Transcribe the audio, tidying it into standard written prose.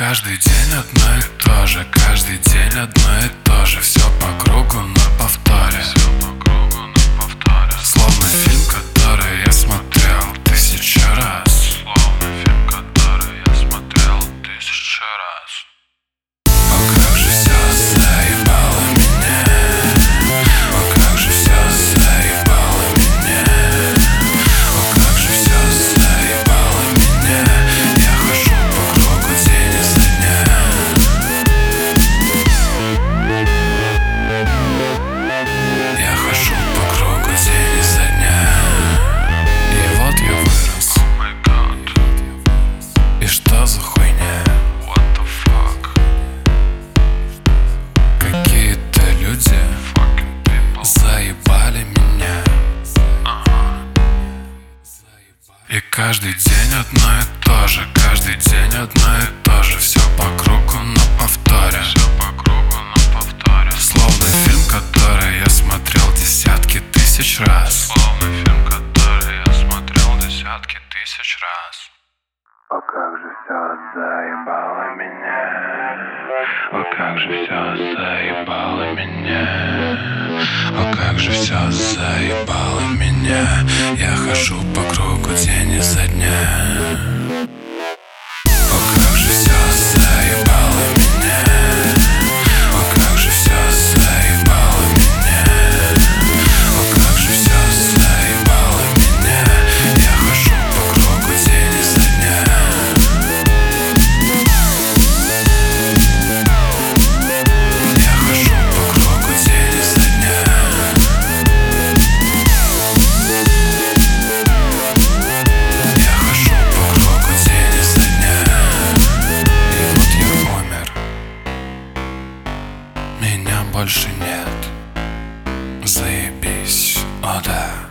каждый день одно и то же, каждый день одно и то же. Все по кругу на повторе, словно фильм, который я смотрел 1000 раз. Словно фильм, который я смотрел 1000 раз. О, как же все заебало меня. О, как же все заебало меня. О, как же все заебало меня. Я хожу по кругу день изо дня. Я хожу по кругу день изо дня. И вот я вырос. Oh my god, И что за хуйня? what the fuck, Какие-то люди fucking people. заебали меня. И каждый день одно и то же, каждый день одно и то же. Все по кругу на повторе, Все по кругу на повторе. словно фильм, который я смотрел десятки тысяч раз. Словно фильм, который я смотрел десятки тысяч раз. О, как же все заебало меня. О, как же все заебало меня. О, как же все заебало меня. Я хожу по кругу день изо дня. О, как же все заебало меня. О, как же все заебало меня. О, как же все заебало меня. Я хожу по кругу день изо дня. Я хожу по кругу день изо дня. Я хожу по кругу день изо дня. И вот я умер. Меня больше нет. Заебись, о да.